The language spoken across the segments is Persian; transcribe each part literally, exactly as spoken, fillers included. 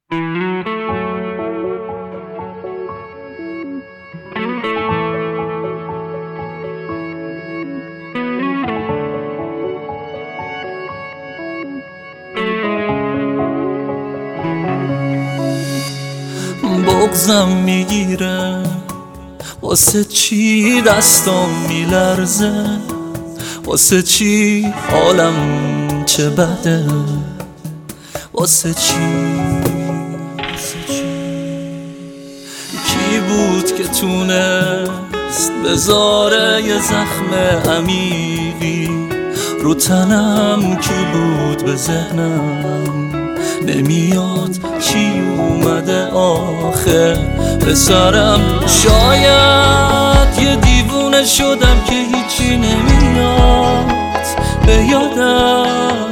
بغضم میگیره، واسه چی دستم میلرزه، واسه چی حالم چه بده، واسه چی کی بود که تونست بذاره یه زخم عمیقی رو تنم، کی بود به ذهنم نمیاد چی اومده آخه به سرم. شاید یه دیوونه شدم که هیچی نمیاد به یادم،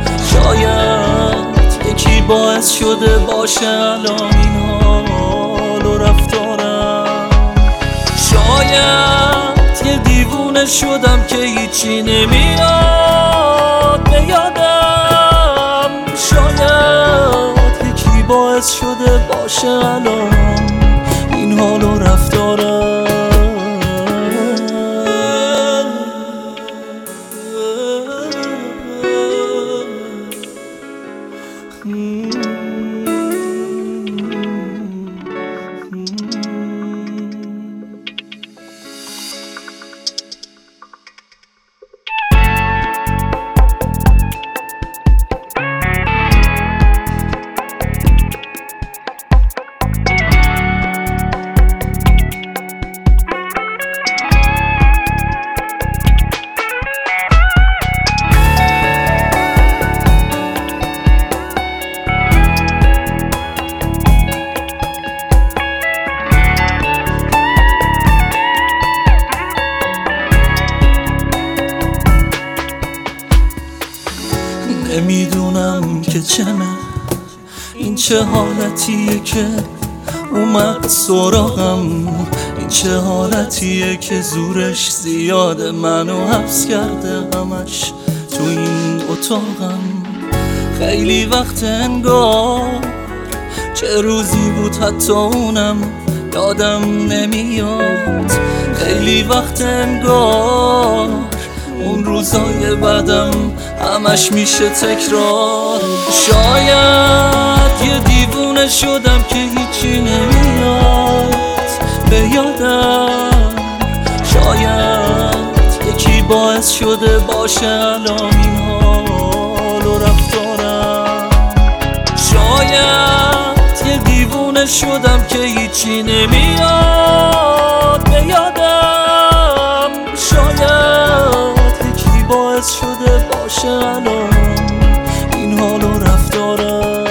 شاید یکی باعث شده باشه الان این حال و رفتارم. شاید یه دیوونه شدم که هیچی نمیاد به یادم، شاید یکی باعث شده باشه الان این حال و رفتارم. نمیدونم که چمه این، چه حالتیه که اومد سراغم، این چه حالتیه که زورش زیاده، منو حبس کرده همش تو این اتاقم. خیلی وقت انگار چه روزی بود حتی اونم یادم نمیاد، خیلی وقت انگار اون روزای بعدم همش میشه تکرار. شاید یه دیوونه شدم که هیچی نمیاد به یادم، شاید یکی باعث شده باشه الان این حال و رفتارم. شاید یه دیوونه شدم که هیچی نمیاد به یادم، شاید باعث شده باشه الان این حال و رفتارم.